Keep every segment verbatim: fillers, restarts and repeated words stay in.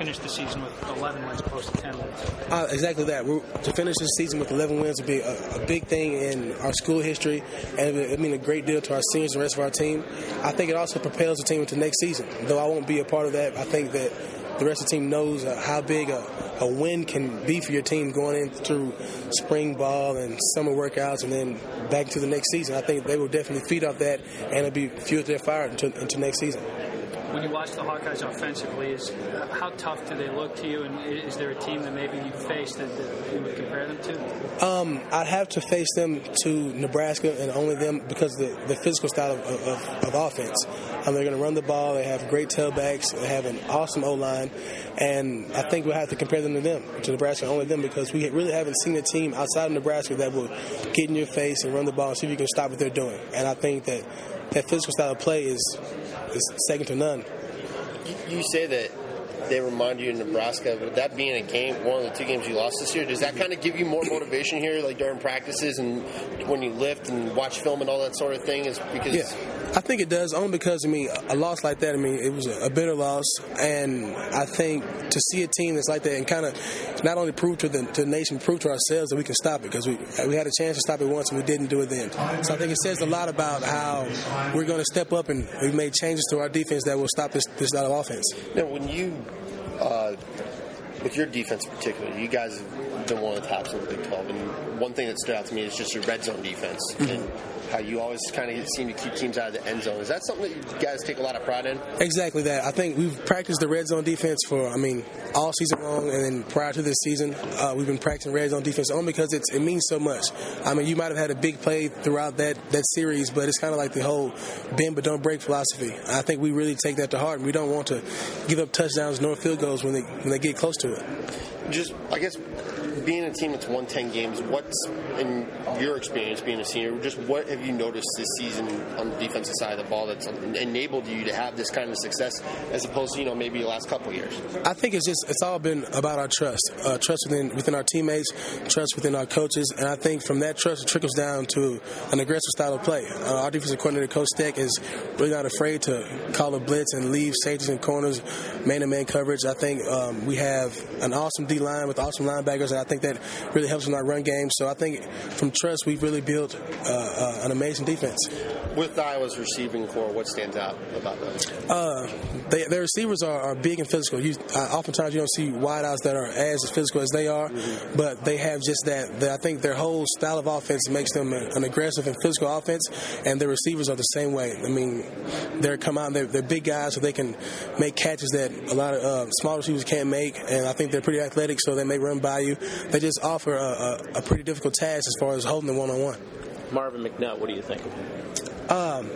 finish the season with eleven wins opposed to ten wins? Uh, exactly that. We're, to finish this season with eleven wins would be a, a big thing in our school history, and it would, it mean a great deal to our seniors and the rest of our team. I think it also propels the team into next season. Though I won't be a part of that, I think that the rest of the team knows uh, how big a, a win can be for your team going in through spring ball and summer workouts and then back to the next season. I think they will definitely feed off that, and it'll be fuel to their fire into, into next season. When you watch the Hawkeyes offensively, is how tough do they look to you, and is there a team that maybe you faced that, that you would compare them to? Um, I'd have to face them to Nebraska and only them because of the, the physical style of, of, of offense. Um, they're going to run the ball. They have great tailbacks. They have an awesome O-line, and I think we'll have to compare them to them, to Nebraska, only them, because we really haven't seen a team outside of Nebraska that will get in your face and run the ball and see if you can stop what they're doing. And I think that that physical style of play is is second to none. You say that they remind you of Nebraska. Would that be in a game, one of the two games you lost this year? Does that kind of give you more motivation here, like during practices and when you lift and watch film and all that sort of thing? Is because yeah, I think it does. Only because I mean, a loss like that. I mean, it was a bitter loss, and I think to see a team that's like that and kind of not only prove to the, to the nation, prove to ourselves that we can stop it, because we we had a chance to stop it once and we didn't do it then. So I think it says a lot about how we're going to step up, and we've made changes to our defense that will stop this this style of offense. Now, when you Uh, with your defense in particular, you guys have been one of the tops in the Big twelve, and one thing that stood out to me is just your red zone defense mm-hmm. and how you always kind of seem to keep teams out of the end zone. Is that something that you guys take a lot of pride in? Exactly that. I think we've practiced the red zone defense for, I mean, all season long, and then prior to this season, uh, we've been practicing red zone defense only because it's, it means so much. I mean, you might have had a big play throughout that, that series, but it's kind of like the whole bend but don't break philosophy. I think we really take that to heart, and we don't want to give up touchdowns nor field goals when they when they get close to it. Just, I guess, being a team that's won ten games, what's, in your experience being a senior, just what have you noticed this season on the defensive side of the ball that's enabled you to have this kind of success as opposed to, you know, maybe the last couple of years? I think it's just, it's all been about our trust. Uh, trust within within our teammates, trust within our coaches, and I think from that trust it trickles down to an aggressive style of play. Uh, our defensive coordinator, Coach Steck, is really not afraid to call a blitz and leave safeties and corners man-to-man coverage. I think um, we have an awesome D-line with awesome linebackers, and I think that really helps in our run game. So I think from trust, we've really built uh, uh, an amazing defense. With Iowa's receiving core, what stands out about them? Uh, they, their receivers are, are big and physical. You, uh, oftentimes you don't see wideouts that are as physical as they are, mm-hmm. but they have just that. They, I think their whole style of offense makes them an aggressive and physical offense, and their receivers are the same way. I mean, they're come out and they're, they're big guys, so they can make catches that a lot of uh, small receivers can't make, and I think they're pretty athletic, so they may run by you. They just offer a, a, a pretty difficult task as far as holding them one-on-one. Marvin McNutt, what do you think? Um,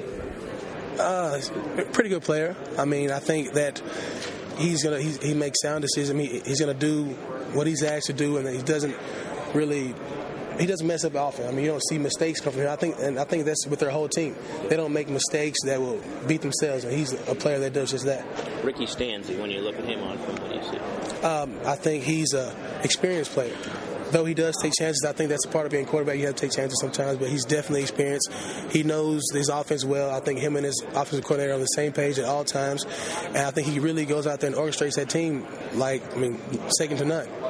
uh, pretty good player. I mean, I think that he's gonna he's, he makes sound decisions. He, he's gonna do what he's asked to do, and he doesn't really he doesn't mess up often. I mean, you don't see mistakes come from him. I think, and I think that's with their whole team. They don't make mistakes that will beat themselves, and he's a player that does just that. Ricky Stanzi, when you look at him on film, what do you see? Um, I think he's an experienced player. Though he does take chances, I think that's a part of being a quarterback. You have to take chances sometimes, but he's definitely experienced. He knows his offense well. I think him and his offensive coordinator are on the same page at all times, and I think he really goes out there and orchestrates that team like, I mean, second to none.